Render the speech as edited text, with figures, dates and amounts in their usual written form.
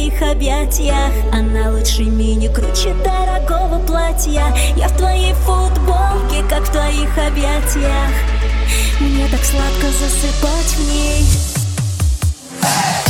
твоих объятиях. Она лучше мини, круче дорогого платья. Я в твоей футболке, как в твоих объятиях. Мне так сладко засыпать в ней.